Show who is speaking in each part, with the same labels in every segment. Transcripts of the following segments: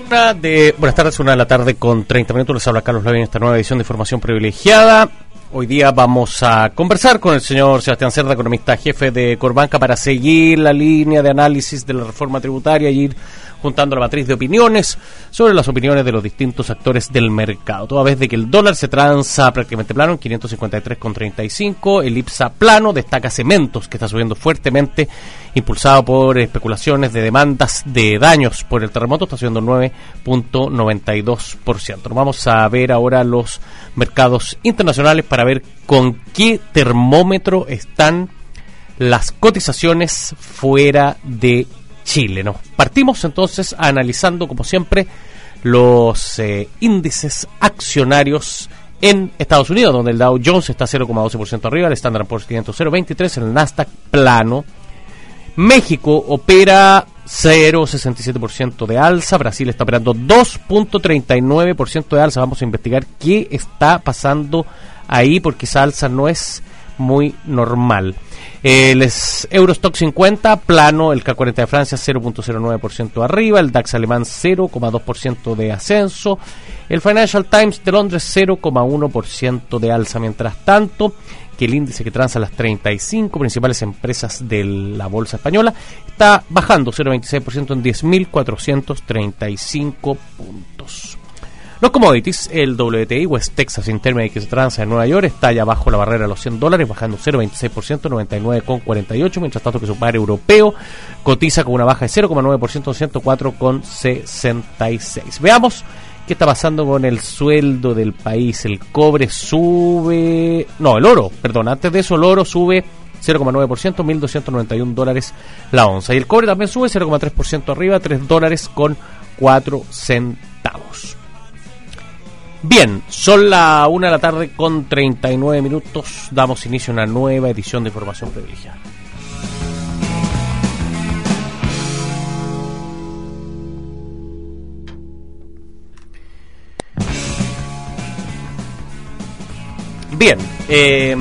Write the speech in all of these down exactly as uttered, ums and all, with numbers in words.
Speaker 1: Una de, buenas tardes, una de la tarde con treinta minutos. Les habla Carlos Lavin en esta nueva edición de Información Privilegiada. Hoy día vamos a conversar con el señor Sebastián Cerda, economista jefe de Corbanca, para seguir la línea de análisis de la reforma tributaria y ir juntando la matriz de opiniones sobre las opiniones de los distintos actores del mercado. Toda vez de que el dólar se transa prácticamente plano en quinientos cincuenta y tres con treinta y cinco, el IPSA plano, destaca cementos, que está subiendo fuertemente, impulsado por especulaciones de demandas de daños por el terremoto, está subiendo nueve punto noventa y dos por ciento. Nos vamos a ver ahora los mercados internacionales para ver con qué termómetro están las cotizaciones fuera de Chile. Nos partimos entonces analizando, como siempre, los eh, índices accionarios en Estados Unidos, donde el Dow Jones está cero coma doce por ciento arriba, el Standard and Poor's quinientos cero coma veintitrés, el Nasdaq plano. México opera cero coma sesenta y siete por ciento de alza, Brasil está operando dos punto treinta y nueve por ciento de alza. Vamos a investigar qué está pasando ahí, porque esa alza no es muy normal. El Eurostock cincuenta plano, el K cuarenta de Francia cero punto cero nueve por ciento arriba, el DAX alemán cero coma dos por ciento de ascenso, el Financial Times de Londres cero coma uno por ciento de alza. Mientras tanto, que el índice que transa las treinta y cinco principales empresas de la bolsa española está bajando cero coma veintiséis por ciento en diez mil cuatrocientos treinta y cinco puntos. Los commodities, el W T I, West Texas Intermediate, que se transa en Nueva York, está ya bajo la barrera de los cien dólares, bajando cero coma veintiséis por ciento, noventa y nueve con cuarenta y ocho, mientras tanto que su par europeo cotiza con una baja de cero coma nueve por ciento, ciento cuatro con sesenta y seis. Veamos qué está pasando con el sueldo del país. El cobre sube... No, el oro, perdón, antes de eso el oro sube cero coma nueve por ciento, mil doscientos noventa y un dólares la onza. Y el cobre también sube cero coma tres por ciento arriba, tres dólares con cuatro centavos. Bien, son la una de la tarde con treinta y nueve minutos. Damos inicio a una nueva edición de Información Privilegiada. Bien, eh,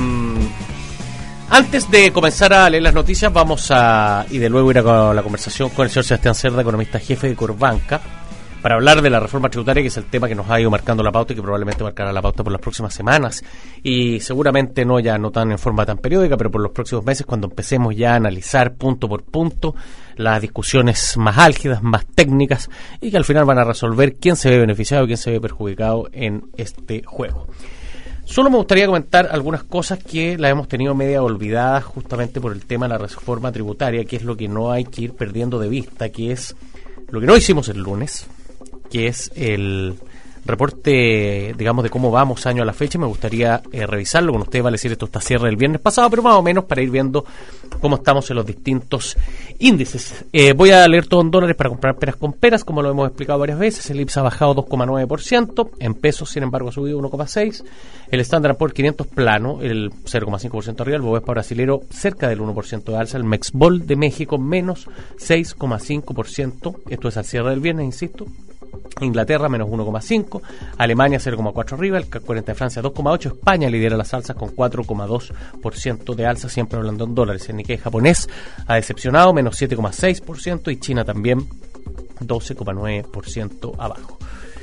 Speaker 1: antes de comenzar a leer las noticias, vamos a, y de luego ir a la conversación con el señor Sebastián Cerda, economista jefe de Corbanca, para hablar de la reforma tributaria, que es el tema que nos ha ido marcando la pauta y que probablemente marcará la pauta por las próximas semanas, y seguramente no ya no tan en forma tan periódica, pero por los próximos meses, cuando empecemos ya a analizar punto por punto las discusiones más álgidas, más técnicas, y que al final van a resolver quién se ve beneficiado y quién se ve perjudicado en este juego. Solo me gustaría comentar algunas cosas que las hemos tenido media olvidadas justamente por el tema de la reforma tributaria, que es lo que no hay que ir perdiendo de vista, que es lo que no hicimos el lunes, que es el reporte, digamos, de cómo vamos año a la fecha. Me gustaría eh, revisarlo con ustedes. Vale decir, esto está cierre del viernes pasado, pero más o menos para ir viendo cómo estamos en los distintos índices. Eh, voy a leer todo en dólares para comprar peras con peras, como lo hemos explicado varias veces. El IPSA ha bajado dos coma nueve por ciento, en pesos, sin embargo, ha subido uno coma seis por ciento. El Standard and Poor's quinientos plano, el cero coma cinco por ciento arriba. El Bovespa brasilero cerca del uno por ciento de alza. El Mexbol de México menos seis coma cinco por ciento. Esto es al cierre del viernes, insisto. Inglaterra menos uno coma cinco, Alemania cero coma cuatro arriba, el K cuarenta de Francia dos coma ocho, España lidera las alzas con cuatro coma dos por ciento de alza, siempre hablando en dólares. El Nikkei japonés ha decepcionado, menos siete coma seis por ciento, y China también doce coma nueve por ciento abajo.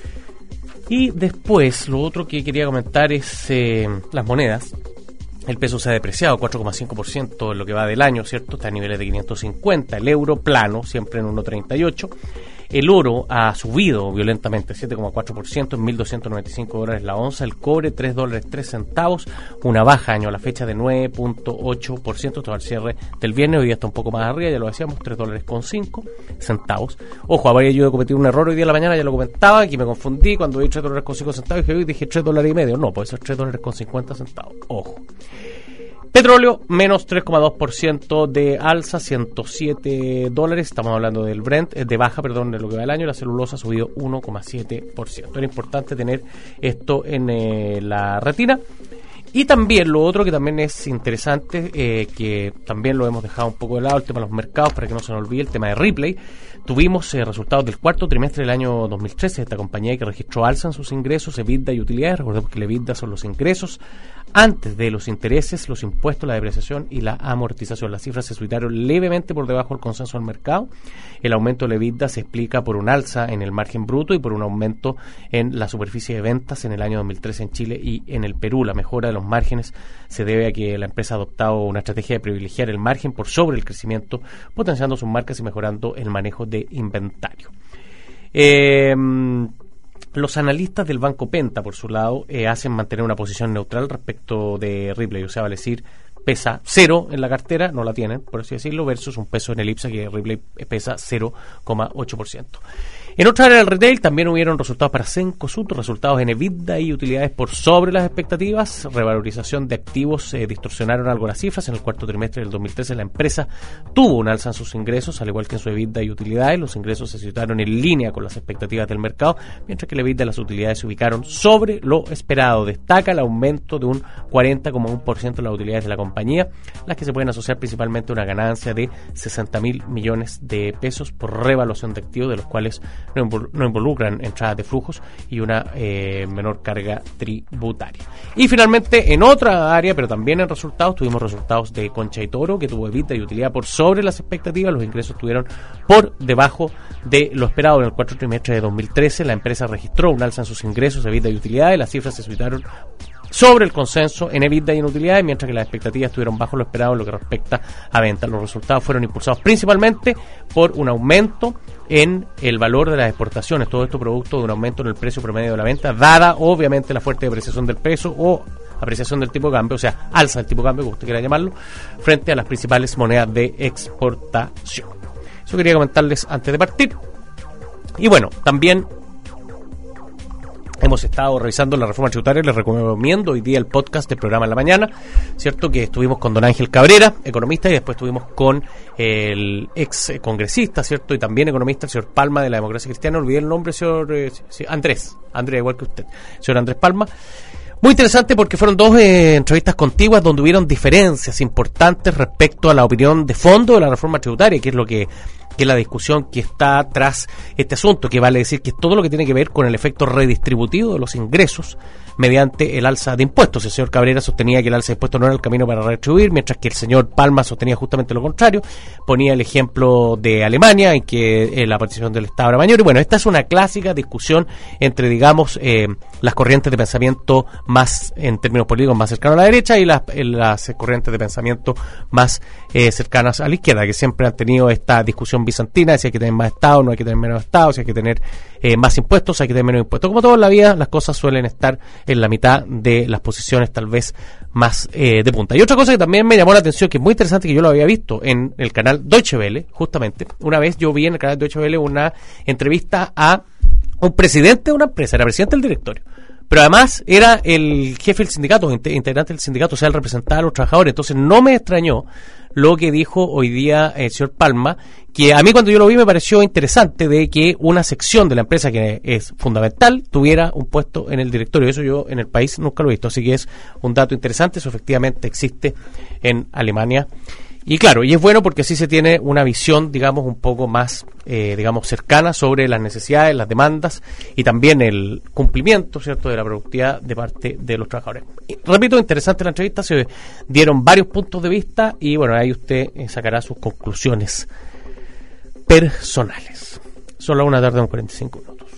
Speaker 1: Y después, lo otro que quería comentar es eh, las monedas. El peso se ha depreciado cuatro coma cinco por ciento en lo que va del año, ¿cierto? Está a niveles de quinientos cincuenta. El euro plano, siempre en uno coma treinta y ocho. El oro ha subido violentamente, siete coma cuatro por ciento, en mil doscientos noventa y cinco dólares la onza. El cobre, tres dólares tres centavos, una baja año a la fecha de nueve punto ocho por ciento. Esto al cierre del viernes, hoy día está un poco más arriba, ya lo decíamos, tres dólares con cinco centavos. Ojo, habría yo cometido un error hoy día en la mañana, ya lo comentaba, aquí me confundí cuando vi tres dólares con cinco centavos, y dije tres dólares y medio. No, puede ser tres dólares con cincuenta centavos. Ojo. Petróleo, menos tres coma dos por ciento de alza, ciento siete dólares. Estamos hablando del Brent, de baja, perdón, de lo que va del año. La celulosa ha subido uno coma siete por ciento. Era importante tener esto en eh, la retina. Y también lo otro que también es interesante, eh, que también lo hemos dejado un poco de lado, el tema de los mercados, para que no se nos olvide, el tema de Ripley. tuvimos eh, resultados del cuarto trimestre del año dos mil trece de esta compañía, que registró alza en sus ingresos, EBITDA y utilidades. Recordemos que el EBITDA son los ingresos antes de los intereses, los impuestos, la depreciación y la amortización. Las cifras se situaron levemente por debajo del consenso del mercado. El aumento del EBITDA se explica por un alza en el margen bruto y por un aumento en la superficie de ventas en el año dos mil trece en Chile y en el Perú. La mejora de los márgenes se debe a que la empresa ha adoptado una estrategia de privilegiar el margen por sobre el crecimiento, potenciando sus marcas y mejorando el manejo de inventario. Eh, Los analistas del Banco Penta, por su lado, eh, hacen mantener una posición neutral respecto de Ripley, o sea, vale decir, pesa cero en la cartera, no la tienen, por así decirlo, versus un peso en el I P S A que Ripley pesa cero coma ocho por ciento. En otra área del retail también hubieron resultados para Cencosud, resultados en EBITDA y utilidades por sobre las expectativas. Revalorización de activos eh, distorsionaron algo las cifras. En el cuarto trimestre del dos mil trece la empresa tuvo un alza en sus ingresos, al igual que en su EBITDA y utilidades. Los ingresos se situaron en línea con las expectativas del mercado, mientras que el EBITDA y las utilidades se ubicaron sobre lo esperado. Destaca el aumento de un cuarenta coma uno por ciento en las utilidades de la compañía, las que se pueden asociar principalmente a una ganancia de sesenta mil millones de pesos por revaluación de activos, de los cuales no involucran entradas de flujos y una eh, menor carga tributaria. Y finalmente, en otra área, pero también en resultados, tuvimos resultados de Concha y Toro, que tuvo EBITDA y utilidad por sobre las expectativas. Los ingresos estuvieron por debajo de lo esperado. En el cuarto trimestre de dos mil trece, la empresa registró un alza en sus ingresos, EBITDA y utilidades. Las cifras se situaron sobre el consenso en EBITDA y en utilidades, mientras que las expectativas estuvieron bajo lo esperado en lo que respecta a ventas. Los resultados fueron impulsados principalmente por un aumento en el valor de las exportaciones, todo esto producto de un aumento en el precio promedio de la venta, dada obviamente la fuerte depreciación del peso o apreciación del tipo de cambio, o sea, alza del tipo de cambio, como usted quiera llamarlo, frente a las principales monedas de exportación. Eso quería comentarles antes de partir. Y bueno, también hemos estado revisando la reforma tributaria. Les recomiendo hoy día el podcast del programa en la mañana, cierto, que estuvimos con don Ángel Cabrera, economista, y después estuvimos con el ex congresista, cierto, y también economista, el señor Palma, de la Democracia Cristiana. Olvidé el nombre, señor eh, Andrés, Andrés, igual que usted, señor Andrés Palma. Muy interesante porque fueron dos eh, entrevistas contiguas donde hubieron diferencias importantes respecto a la opinión de fondo de la reforma tributaria, que es lo que que es la discusión que está tras este asunto, que vale decir que es todo lo que tiene que ver con el efecto redistributivo de los ingresos mediante el alza de impuestos. El señor Cabrera sostenía que el alza de impuestos no era el camino para redistribuir, mientras que el señor Palma sostenía justamente lo contrario. Ponía el ejemplo de Alemania, en que eh, la participación del Estado era mayor. Y bueno, esta es una clásica discusión entre, digamos, eh, las corrientes de pensamiento más, en términos políticos, más cercanas a la derecha, y las, las corrientes de pensamiento más eh, cercanas a la izquierda, que siempre han tenido esta discusión bizantina de si hay que tener más Estado, no hay que tener menos Estado, si hay que tener eh, más impuestos, hay que tener menos impuestos. Como todo en la vida, las cosas suelen estar en la mitad de las posiciones tal vez más eh, de punta. Y otra cosa que también me llamó la atención, que es muy interesante, que yo lo había visto en el canal Deutsche Welle, justamente, una vez yo vi en el canal Deutsche Welle una entrevista a un presidente de una empresa, era presidente del directorio, pero además era el jefe del sindicato, integrante del sindicato, o sea, el representante a los trabajadores. Entonces no me extrañó lo que dijo hoy día el señor Palma, que a mí cuando yo lo vi me pareció interesante, de que una sección de la empresa que es fundamental tuviera un puesto en el directorio. Eso yo en el país nunca lo he visto, así que es un dato interesante. Eso efectivamente existe en Alemania. Y claro, y es bueno porque así se tiene una visión, digamos, un poco más, eh, digamos, cercana sobre las necesidades, las demandas y también el cumplimiento, ¿cierto?, de la productividad de parte de los trabajadores. Y, repito, interesante la entrevista, se dieron varios puntos de vista y, bueno, ahí usted eh, sacará sus conclusiones personales. Son las una tarde con cuarenta y cinco minutos.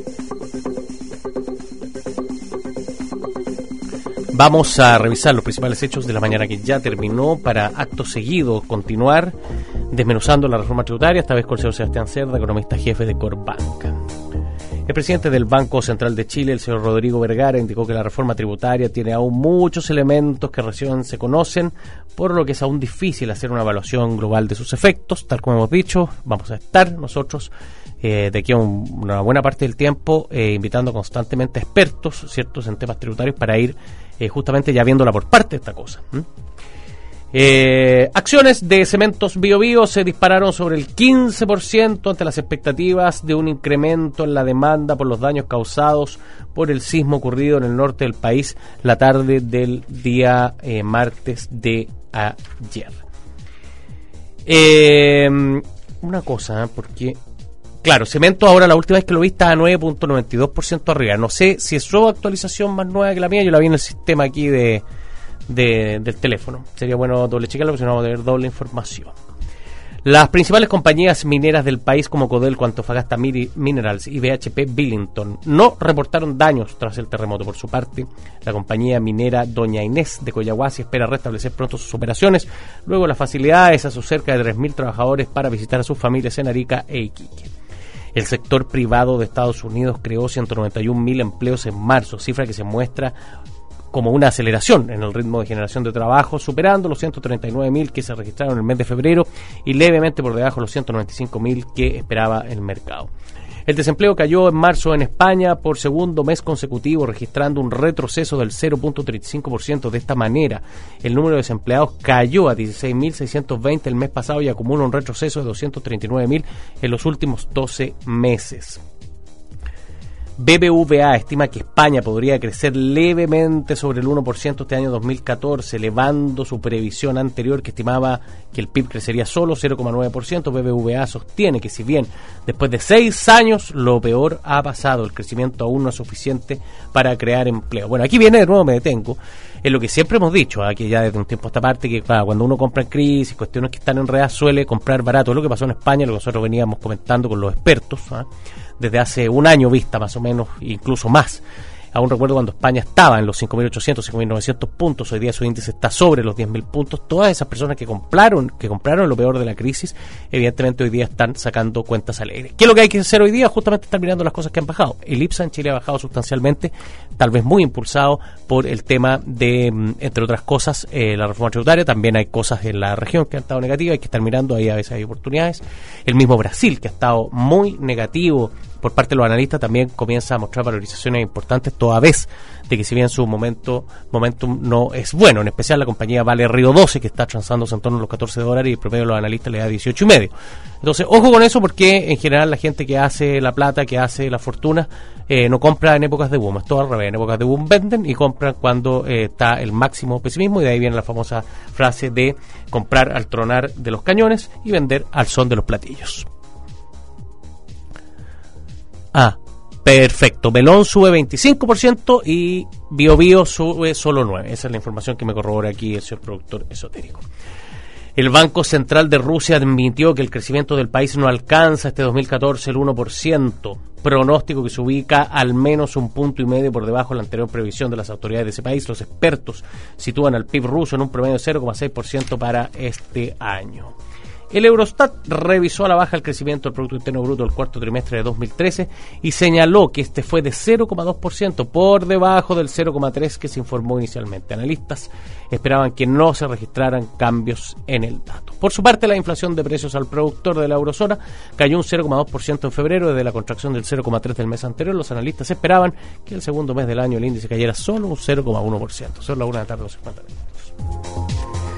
Speaker 1: Vamos a revisar los principales hechos de la mañana que ya terminó, para acto seguido continuar desmenuzando la reforma tributaria, esta vez con el señor Sebastián Cerda, economista jefe de Corbanca. El presidente del Banco Central de Chile, el señor Rodrigo Vergara, indicó que la reforma tributaria tiene aún muchos elementos que recién se conocen, por lo que es aún difícil hacer una evaluación global de sus efectos. Tal como hemos dicho, vamos a estar nosotros eh, de aquí a un, una buena parte del tiempo eh, invitando constantemente a expertos, ciertos, en temas tributarios, para ir eh, justamente ya viéndola por parte de esta cosa. ¿Mm? Eh, acciones de Cementos Bio Bio se dispararon sobre el quince por ciento ante las expectativas de un incremento en la demanda por los daños causados por el sismo ocurrido en el norte del país la tarde del día eh, martes de ayer. Eh, una cosa, ¿eh? porque Claro, cemento ahora la última vez que lo vi estaba a nueve punto noventa y dos por ciento arriba. No sé si es su actualización más nueva que la mía, yo la vi en el sistema aquí de, de del teléfono. Sería bueno doble checarlo porque si no vamos a tener doble información. Las principales compañías mineras del país como Codelco, Antofagasta Minerals y B H P Billington no reportaron daños tras el terremoto. Por su parte, la compañía minera Doña Inés de Coyahuasi espera restablecer pronto sus operaciones, luego las facilidades a sus cerca de tres mil trabajadores para visitar a sus familias en Arica e Iquique. El sector privado de Estados Unidos creó ciento noventa y un mil empleos en marzo, cifra que se muestra como una aceleración en el ritmo de generación de trabajo, superando los ciento treinta y nueve mil que se registraron en el mes de febrero y levemente por debajo de los ciento noventa y cinco mil que esperaba el mercado. El desempleo cayó en marzo en España por segundo mes consecutivo, registrando un retroceso del cero punto treinta y cinco por ciento. De esta manera, el número de desempleados cayó a dieciséis mil seiscientos veinte el mes pasado y acumula un retroceso de doscientos treinta y nueve mil en los últimos doce meses. B B V A estima que España podría crecer levemente sobre el uno por ciento este año dos mil catorce, elevando su previsión anterior que estimaba que el P I B crecería solo cero coma nueve por ciento. B B V A sostiene que si bien después de seis años lo peor ha pasado, el crecimiento aún no es suficiente para crear empleo. Bueno, aquí viene de nuevo, me detengo, en lo que siempre hemos dicho, aquí ya desde un tiempo a esta parte, que claro, cuando uno compra en crisis, cuestiones que están enredadas, suele comprar barato. Es lo que pasó en España, lo que nosotros veníamos comentando con los expertos, ¿eh? Desde hace un año vista más o menos, incluso más. Aún recuerdo cuando España estaba en los cinco mil ochocientos, cinco mil novecientos puntos, hoy día su índice está sobre los diez mil puntos. Todas esas personas que compraron, que compraron lo peor de la crisis, evidentemente hoy día están sacando cuentas alegres. ¿Qué es lo que hay que hacer hoy día? Justamente estar mirando las cosas que han bajado. El IPSA en Chile ha bajado sustancialmente, tal vez muy impulsado por el tema de, entre otras cosas, eh, la reforma tributaria. También hay cosas en la región que han estado negativas, hay que estar mirando, ahí a veces hay oportunidades. El mismo Brasil, que ha estado muy negativo por parte de los analistas, también comienza a mostrar valorizaciones importantes, toda vez de que si bien su momento momentum no es bueno, en especial la compañía Vale Río doce, que está transándose en torno a los catorce dólares y el promedio de los analistas le da dieciocho y medio. Entonces, ojo con eso, porque en general la gente que hace la plata, que hace la fortuna, eh, no compra en épocas de boom, es todo al revés. En épocas de boom venden y compran cuando eh, está el máximo pesimismo, y de ahí viene la famosa frase de comprar al tronar de los cañones y vender al son de los platillos. Ah, perfecto. Melón sube veinticinco por ciento y Bio Bio sube solo nueve por ciento. Esa es la información que me corrobora aquí el señor productor esotérico. El Banco Central de Rusia admitió que el crecimiento del país no alcanza este dos mil catorce el uno por ciento, pronóstico que se ubica al menos un punto y medio por debajo de la anterior previsión de las autoridades de ese país. Los expertos sitúan al P I B ruso en un promedio de cero coma seis por ciento para este año. El Eurostat revisó a la baja el crecimiento del Producto Interno Bruto del cuarto trimestre de dos mil trece y señaló que este fue de cero coma dos por ciento, por debajo del cero coma tres por ciento que se informó inicialmente. Analistas esperaban que no se registraran cambios en el dato. Por su parte, la inflación de precios al productor de la eurozona cayó un cero coma dos por ciento en febrero, desde la contracción del cero coma tres por ciento del mes anterior. Los analistas esperaban que el segundo mes del año el índice cayera solo un cero coma uno por ciento. Son las una de la tarde, los cincuenta minutos.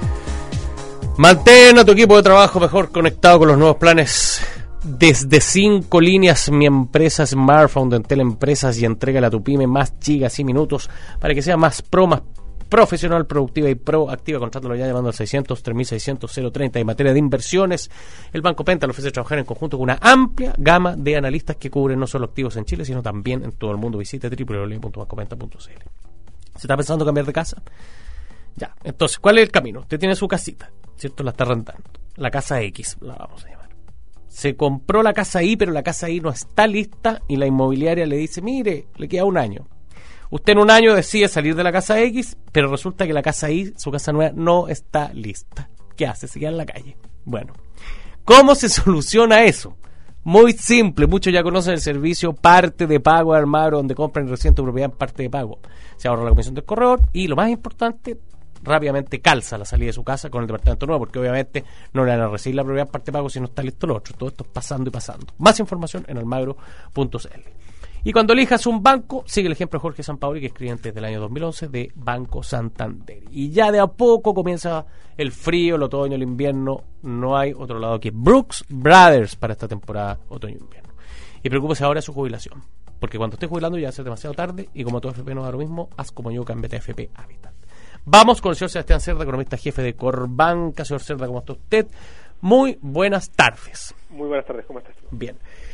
Speaker 1: Mantén a tu equipo de trabajo mejor conectado con los nuevos planes desde cinco líneas Mi Empresa Smartphone de Entel Empresas y entrégale a tu pyme más gigas y minutos para que sea más pro, más profesional, productiva y proactiva. Contrátalo ya llamando al seiscientos, tres mil seiscientos, cero treinta. En materia de inversiones, el Banco Penta le ofrece trabajar en conjunto con una amplia gama de analistas que cubren no solo activos en Chile, sino también en todo el mundo. Visite doble u doble u doble u punto banco penta punto c l. ¿Se está pensando cambiar de casa? Ya, entonces, ¿cuál es el camino? Usted tiene su casita, ¿cierto? La está rentando. La casa X, la vamos a llamar. Se compró la casa Y, pero la casa Y no está lista y la inmobiliaria le dice, mire, le queda un año. Usted en un año decide salir de la casa X, pero resulta que la casa Y, su casa nueva, no está lista. ¿Qué hace? Se queda en la calle. Bueno, ¿cómo se soluciona eso? Muy simple, muchos ya conocen el servicio Parte de Pago de Almagro, donde compran el reciente propiedad en Parte de Pago. Se ahorra la comisión del corredor y, lo más importante, rápidamente calza la salida de su casa con el departamento nuevo, porque obviamente no le van a recibir la propiedad en Parte de Pago si no está listo lo otro. Todo esto es pasando y pasando. Más información en almagro punto c l. Y cuando elijas un banco, sigue el ejemplo de Jorge Sampaoli, que es cliente desde el año dos mil once de Banco Santander. Y ya de a poco comienza el frío, el otoño, el invierno. No hay otro lado que Brooks Brothers para esta temporada otoño-invierno. Y preocúpese ahora de su jubilación, porque cuando esté jubilando ya va a ser demasiado tarde, y como todo F P no da lo mismo, haz como yo, cámbiate a F P Habitat. Vamos con el señor Sebastián Cerda, economista jefe de Corbanca. Señor Cerda, ¿cómo está usted? Muy buenas tardes.
Speaker 2: Muy buenas tardes, ¿cómo estás?
Speaker 1: Bien.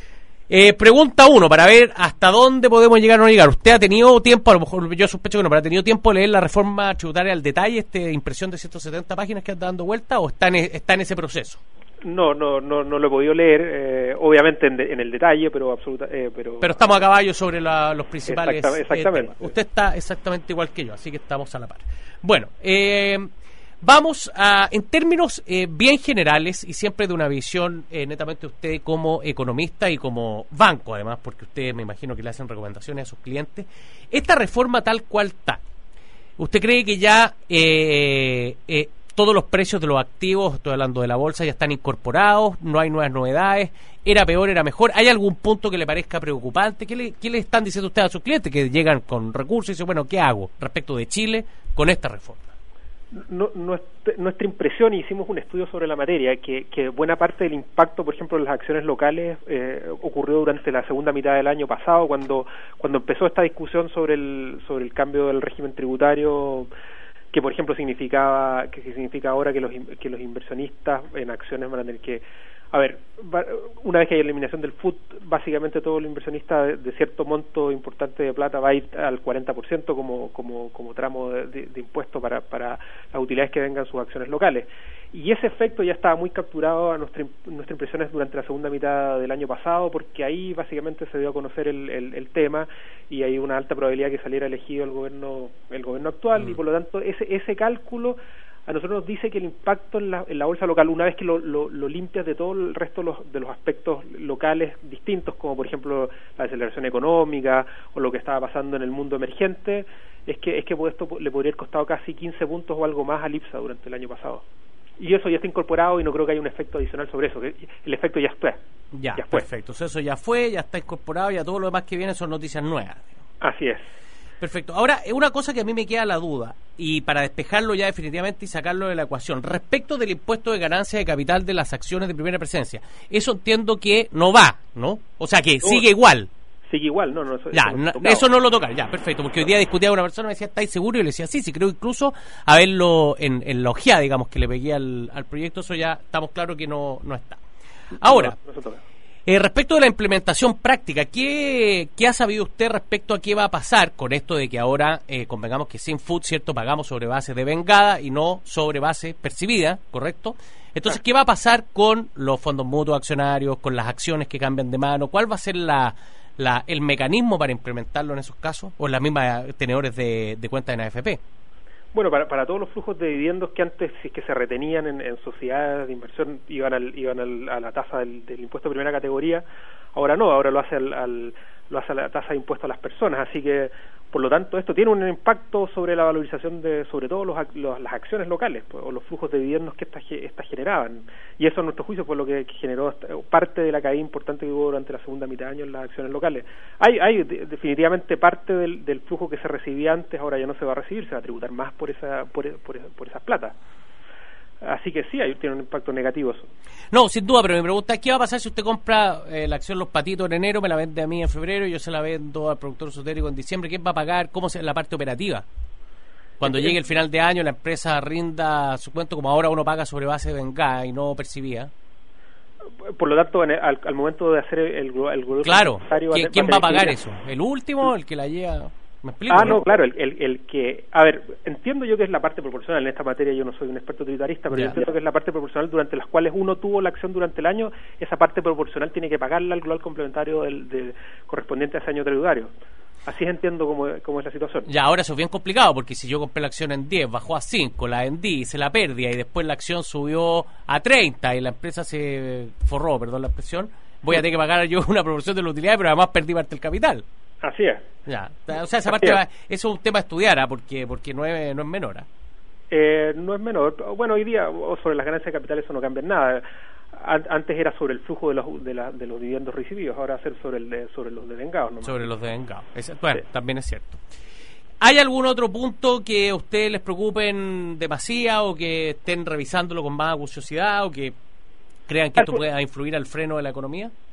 Speaker 1: Eh, pregunta uno, para ver hasta dónde podemos llegar o no llegar. ¿Usted ha tenido tiempo, a lo mejor yo sospecho que no, pero ha tenido tiempo de leer la reforma tributaria al detalle, esta impresión de ciento setenta páginas que anda dando vuelta, o está en, está en ese proceso?
Speaker 2: No, no, no, no lo he podido leer, eh, obviamente en, de, en el detalle, pero absoluta, eh, pero.
Speaker 1: Pero estamos a caballo sobre la, los principales.
Speaker 2: Exactamente. exactamente.
Speaker 1: Eh, Usted está exactamente igual que yo, así que estamos a la par. Bueno, eh, vamos a, en términos eh, bien generales y siempre de una visión eh, netamente usted como economista y como banco, además, porque usted me imagino que le hacen recomendaciones a sus clientes. Esta reforma tal cual está. ¿Usted cree que ya eh, eh, todos los precios de los activos, estoy hablando de la bolsa, ya están incorporados, no hay nuevas novedades, era peor, era mejor? ¿Hay algún punto que le parezca preocupante? ¿Qué le, qué le están diciendo ustedes a sus clientes que llegan con recursos y dicen, bueno, ¿qué hago respecto de Chile con esta reforma?
Speaker 2: No, nuestra, nuestra impresión, y hicimos un estudio sobre la materia, que, que buena parte del impacto, por ejemplo, en las acciones locales eh, ocurrió durante la segunda mitad del año pasado, cuando cuando empezó esta discusión sobre el sobre el cambio del régimen tributario, que por ejemplo significaba que significa ahora que los que los inversionistas en acciones van a tener que, a ver, una vez que hay eliminación del F U T, básicamente todo el inversionista de, de cierto monto importante de plata va a ir al cuarenta por ciento como como como tramo de, de, de impuesto para para las utilidades que vengan sus acciones locales. Y ese efecto ya estaba muy capturado a nuestra, nuestras impresiones durante la segunda mitad del año pasado, porque ahí básicamente se dio a conocer el, el, el tema y hay una alta probabilidad que saliera elegido el gobierno el gobierno actual, mm. y por lo tanto ese ese cálculo a nosotros nos dice que el impacto en la, en la bolsa local, una vez que lo, lo, lo limpias de todo el resto de los, de los aspectos locales distintos, como por ejemplo la deceleración económica o lo que estaba pasando en el mundo emergente, es que es que esto le podría haber costado casi quince puntos o algo más al IPSA durante el año pasado. Y eso ya está incorporado y no creo que haya un efecto adicional sobre eso, que el efecto ya está.
Speaker 1: Ya, ya perfecto. O sea, eso ya fue, ya está incorporado, ya todo lo demás que viene son noticias nuevas.
Speaker 2: Así es.
Speaker 1: Perfecto. Ahora, una cosa que a mí me queda la duda, y para despejarlo ya definitivamente y sacarlo de la ecuación, respecto del impuesto de ganancia de capital de las acciones de primera presencia, eso entiendo que no va, ¿no? O sea, que no, sigue igual.
Speaker 2: Sigue igual, no, no, eso,
Speaker 1: ya,
Speaker 2: eso, no
Speaker 1: no, eso no lo toca, ya, perfecto, porque hoy día discutía con una persona, me decía, ¿estáis seguros? Y le decía, sí, sí, creo incluso haberlo en, en la ojeada, digamos, que le pegué al, al proyecto, eso ya estamos claros que no, no está. Ahora,
Speaker 2: no, no se toca.
Speaker 1: Eh, respecto de la implementación práctica, ¿qué, ¿qué ha sabido usted respecto a qué va a pasar con esto de que ahora, eh, convengamos que sin F U T, ¿cierto?, pagamos sobre base de vengada y no sobre base percibida, ¿correcto? Entonces, ¿qué va a pasar con los fondos mutuos accionarios, con las acciones que cambian de mano? ¿Cuál va a ser la, la el mecanismo para implementarlo en esos casos? ¿O en las mismas tenedores de, de cuenta en A F P?
Speaker 2: Bueno, para, para todos los flujos de dividendos que antes, si es que se retenían en, en sociedades de inversión, iban al, iban al, a la tasa del, del impuesto de primera categoría, ahora no, ahora lo hace al, al lo hace a la tasa de impuesto a las personas, así que por lo tanto esto tiene un impacto sobre la valorización de sobre todo los, los, las acciones locales, pues, o los flujos de dividendos que estas esta generaban, y eso a nuestro juicio fue lo que generó parte de la caída importante que hubo durante la segunda mitad de año en las acciones locales. Hay hay definitivamente parte del, del flujo que se recibía antes, ahora ya no se va a recibir, se va a tributar más por esa por, por, por esas platas. Así que sí, ahí tiene un impacto negativo eso.
Speaker 1: No, sin duda, pero mi pregunta es, ¿qué va a pasar si usted compra eh, la acción Los Patitos en enero, me la vende a mí en febrero, y yo se la vendo al productor esotérico en diciembre? ¿Quién va a pagar? ¿Cómo es la parte operativa? Cuando llegue el final de año, la empresa rinda su cuento, como ahora uno paga sobre base de vengada y no percibía.
Speaker 2: Por lo tanto, en el, al, al momento de hacer el, el grupo...
Speaker 1: Claro, ¿quién, ¿quién va a pagar eso? ¿El último? ¿El que la lleva...? ¿Me explico,
Speaker 2: ah, no,
Speaker 1: no?
Speaker 2: claro, el, el, el que... A ver, entiendo yo que es la parte proporcional. En esta materia yo no soy un experto tributarista, pero
Speaker 1: ya,
Speaker 2: yo entiendo
Speaker 1: ya.
Speaker 2: que es la parte proporcional durante las cuales uno tuvo la acción durante el año. Esa parte proporcional tiene que pagarla al global complementario del, del correspondiente a ese año tributario. Así entiendo cómo, cómo es la situación.
Speaker 1: Ya, ahora eso es bien complicado, porque si yo compré la acción en diez, bajó a cinco, la vendí, hice la pérdida, y después la acción subió a treinta y la empresa se forró, perdón la expresión, voy a tener que pagar yo una proporción de la utilidad, pero además perdí parte del capital.
Speaker 2: Así es.
Speaker 1: Ya, o sea, esa parte va, eso es un tema a estudiar, ¿eh? porque porque no es, no es menor. ¿eh?
Speaker 2: Eh, no es menor. Bueno, hoy día sobre las ganancias de capital eso no cambia en nada. Antes era sobre el flujo de los de, la, de los dividendos recibidos, ahora va a ser sobre el de, sobre los devengados, ¿no?
Speaker 1: Sobre los devengados. Es, bueno, sí. También es cierto. ¿Hay algún otro punto que a ustedes les preocupen demasiado, o que estén revisándolo con más acuciosidad, o que crean que esto pueda influir al freno de la economía?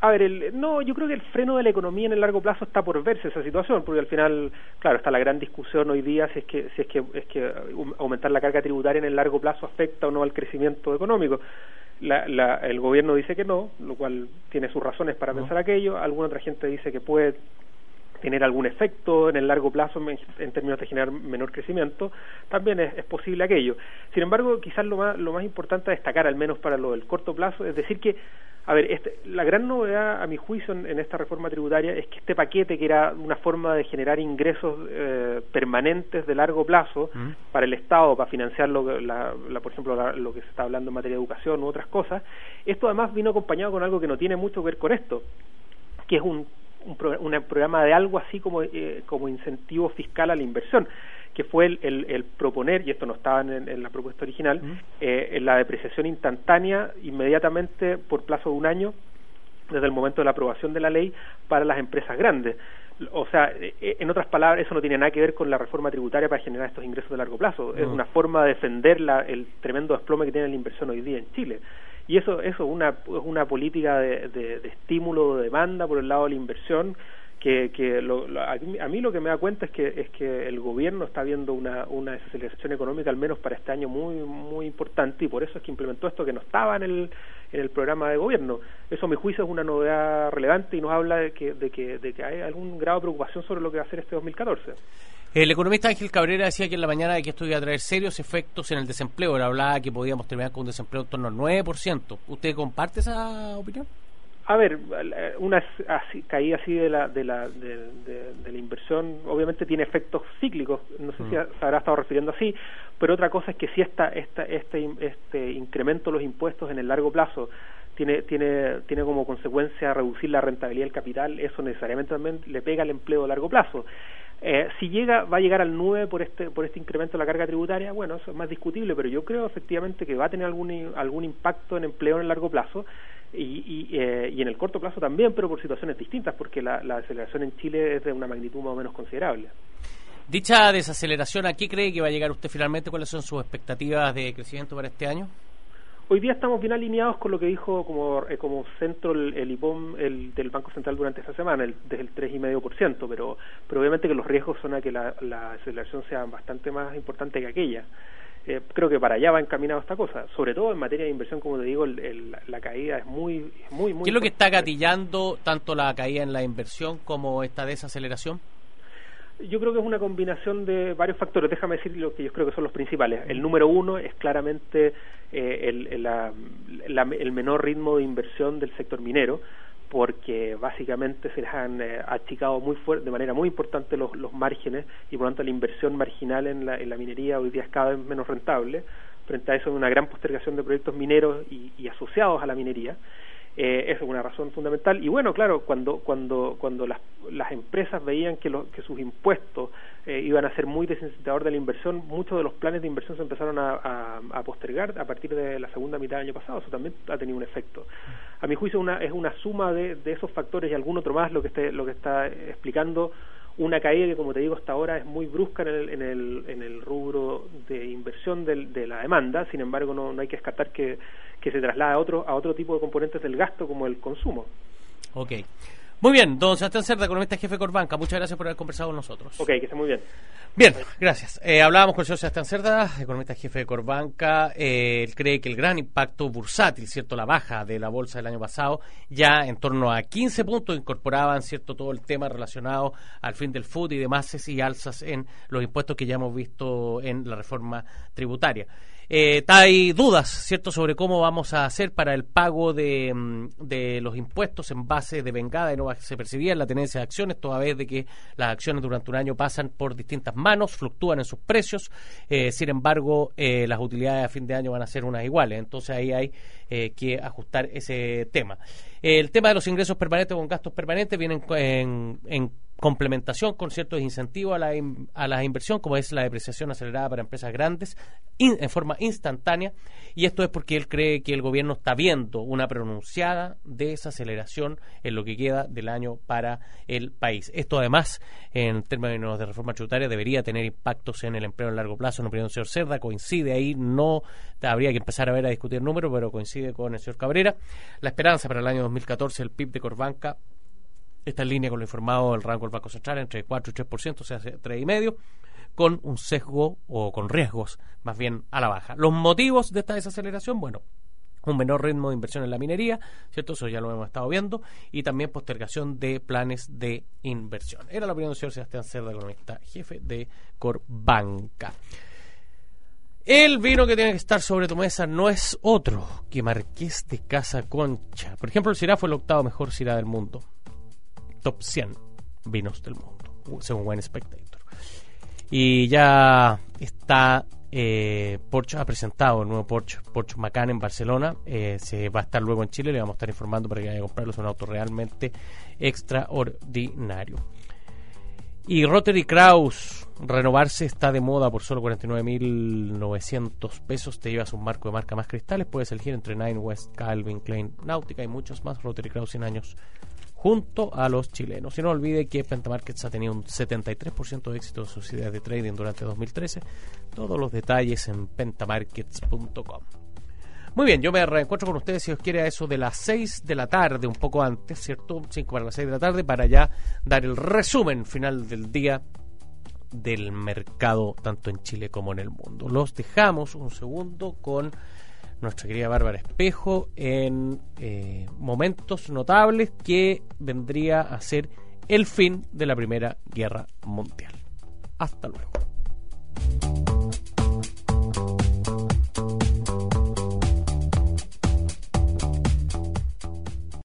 Speaker 2: A ver, el, no, yo creo que el freno de la economía en el largo plazo está por verse esa situación, porque al final, claro, está la gran discusión hoy día si es que si es que es que aumentar la carga tributaria en el largo plazo afecta o no al crecimiento económico. La, la, el gobierno dice que no, lo cual tiene sus razones para no. pensar aquello. Alguna otra gente dice que puede tener algún efecto en el largo plazo en, en términos de generar menor crecimiento. También es, es posible aquello. Sin embargo, quizás lo más lo más importante a destacar, al menos para lo del corto plazo, es decir que, a ver, este, la gran novedad a mi juicio en, en esta reforma tributaria es que este paquete, que era una forma de generar ingresos eh, permanentes de largo plazo ¿Mm? para el Estado, para financiar lo, la, la, por ejemplo la, lo que se está hablando en materia de educación u otras cosas, esto además vino acompañado con algo que no tiene mucho que ver con esto, que es un Un, pro, un programa de algo así como eh, como incentivo fiscal a la inversión, que fue el, el, el proponer, y esto no estaba en, en la propuesta original, ¿Mm? eh, la depreciación instantánea inmediatamente por plazo de un año desde el momento de la aprobación de la ley para las empresas grandes. O sea, eh, en otras palabras, eso no tiene nada que ver con la reforma tributaria para generar estos ingresos de largo plazo. ¿No? Es una forma de defender la, el tremendo desplome que tiene la inversión hoy día en Chile. Y eso eso es una, es una política de, de, de estímulo, de demanda por el lado de la inversión, que, que lo, lo, a, mí, a mí lo que me da cuenta es que es que el gobierno está viendo una, una desaceleración económica, al menos para este año, muy muy importante, y por eso es que implementó esto que no estaba en el en el programa de gobierno. Eso, a mi juicio, es una novedad relevante y nos habla de que de que, de que hay algún grado de preocupación sobre lo que va a hacer este dos mil catorce.
Speaker 1: El economista Ángel Cabrera decía que en la mañana de que esto iba a traer serios efectos en el desempleo. Él hablaba que podíamos terminar con un desempleo en torno al nueve por ciento. ¿Usted comparte esa opinión?
Speaker 2: A ver, una así, caída así de la de la de, de, de la inversión obviamente tiene efectos cíclicos. No sé mm. si se habrá estado refiriendo así, pero otra cosa es que si esta esta este este incremento de los impuestos en el largo plazo tiene tiene tiene como consecuencia reducir la rentabilidad del capital, eso necesariamente también le pega al empleo a largo plazo. Eh, si llega, va a llegar al nueve por este por este incremento de la carga tributaria, bueno, eso es más discutible, pero yo creo efectivamente que va a tener algún algún impacto en empleo en el largo plazo y y, eh, y en el corto plazo también, pero por situaciones distintas, porque la, la aceleración en Chile es de una magnitud más o menos considerable.
Speaker 1: Dicha desaceleración, ¿a qué cree que va a llegar usted finalmente? ¿Cuáles son sus expectativas de crecimiento para este año?
Speaker 2: Hoy día estamos bien alineados con lo que dijo como eh, como centro el, el I P O M el, del Banco Central durante esta semana, el, desde el tres coma cinco por ciento, pero pero obviamente que los riesgos son a que la, la aceleración sea bastante más importante que aquella. Eh, creo que para allá va encaminado esta cosa, sobre todo en materia de inversión, como te digo, el, el, la caída es muy, muy, muy...
Speaker 1: ¿Qué es lo que está gatillando tanto la caída en la inversión como esta desaceleración?
Speaker 2: Yo creo que es una combinación de varios factores. Déjame decir lo que yo creo que son los principales. El número uno es claramente eh, el, el, la, la, el menor ritmo de inversión del sector minero, porque básicamente se les han eh, achicado muy fuerte, de manera muy importante los, los márgenes, y por lo tanto la inversión marginal en la, en la minería hoy día es cada vez menos rentable. Frente a eso hay una gran postergación de proyectos mineros y, y asociados a la minería. Eh, esa es una razón fundamental. Y bueno, claro, cuando cuando cuando las las empresas veían que, lo, que sus impuestos eh, iban a ser muy desincitador de la inversión, muchos de los planes de inversión se empezaron a, a, a postergar a partir de la segunda mitad del año pasado. Eso también ha tenido un efecto. A mi juicio, una, es una suma de, de esos factores y algún otro más lo que esté, lo que está explicando una caída que, como te digo, hasta ahora es muy brusca en el en el, en el rubro de inversión del, de la demanda. Sin embargo, no, no hay que descartar que, que se traslada a otro a otro tipo de componentes del gasto, como el consumo.
Speaker 1: Ok. Muy bien, don Sebastián Cerda, economista jefe de Corbanca, muchas gracias por haber conversado con nosotros.
Speaker 2: Ok, que esté muy bien.
Speaker 1: Bien, gracias. Eh, hablábamos con el señor Sebastián Cerda, economista jefe de Corbanca. Eh, él cree que el gran impacto bursátil, cierto, la baja de la bolsa del año pasado, ya en torno a quince puntos incorporaban, cierto, todo el tema relacionado al fin del F U T y demás, y alzas en los impuestos que ya hemos visto en la reforma tributaria. Eh, hay dudas, ¿cierto?, sobre cómo vamos a hacer para el pago de, de los impuestos en base de vengada, y no se percibía en la tenencia de acciones, toda vez de que las acciones durante un año pasan por distintas manos, fluctúan en sus precios, eh, sin embargo, eh, las utilidades a fin de año van a ser unas iguales, entonces ahí hay eh, que ajustar ese tema. El tema de los ingresos permanentes con gastos permanentes vienen en, en complementación con ciertos incentivos a la, in, a la inversión, como es la depreciación acelerada para empresas grandes in, en forma instantánea, y esto es porque él cree que el gobierno está viendo una pronunciada desaceleración en lo que queda del año para el país. Esto además, en términos de reforma tributaria, debería tener impactos en el empleo a largo plazo. En opinión del señor Cerda, coincide ahí, no habría que empezar a ver a discutir números, pero coincide con el señor Cabrera. La esperanza para el año dos mil catorce, el P I B de Corbanca está en línea con lo informado del rango del Banco Central, entre cuatro y tres por ciento, o sea, tres coma cinco por ciento, con un sesgo o con riesgos más bien a la baja. Los motivos de esta desaceleración, bueno, un menor ritmo de inversión en la minería, ¿cierto? Eso ya lo hemos estado viendo, y también postergación de planes de inversión. Era la opinión del señor Sebastián Cerda, economista jefe de Corbanca. El vino que tiene que estar sobre tu mesa no es otro que Marqués de Casa Concha. Por ejemplo, el Syrah fue el octavo mejor Syrah del mundo. Top cien vinos del mundo, según Wine Spectator. Y ya está, eh, Porsche ha presentado el nuevo Porsche, Porsche Macan en Barcelona. Eh, se va a estar luego en Chile, le vamos a estar informando para que vaya a comprarlo. Es un auto realmente extraordinario. Y Rotary Kraus, renovarse está de moda por solo cuarenta y nueve mil novecientos pesos. Te llevas un marco de marca más cristales. Puedes elegir entre Nine West, Calvin Klein, Nautica y muchos más. Rotary Kraus, cien años junto a los chilenos. Y no olvide que Pentamarkets ha tenido un setenta y tres por ciento de éxito en sus ideas de trading durante dos mil trece. Todos los detalles en pentamarkets punto com. Muy bien, yo me reencuentro con ustedes, si os quiere, a eso de las seis de la tarde, un poco antes, ¿cierto? cinco para las seis de la tarde, para ya dar el resumen final del día del mercado, tanto en Chile como en el mundo. Los dejamos un segundo con nuestra querida Bárbara Espejo en eh, momentos notables que vendría a ser el fin de la Primera Guerra Mundial. Hasta luego.